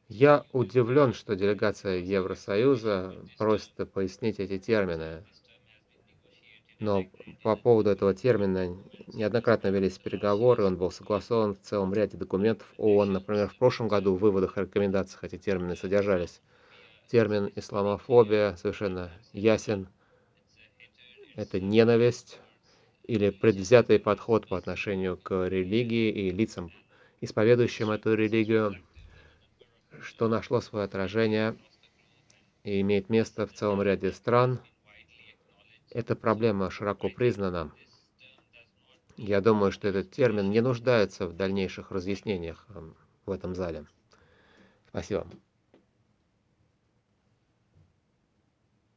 Я удивлен, что делегация Евросоюза просит пояснить эти термины, но по поводу этого термина неоднократно велись переговоры, он был согласован в целом ряде документов ООН. Например, в прошлом году в выводах и рекомендациях эти термины содержались. Термин «исламофобия» совершенно ясен. Это ненависть или предвзятый подход по отношению к религии и лицам, исповедующим эту религию, что нашло свое отражение и имеет место в целом ряде стран. Эта проблема широко признана. Я думаю, что этот термин не нуждается в дальнейших разъяснениях в этом зале. Спасибо.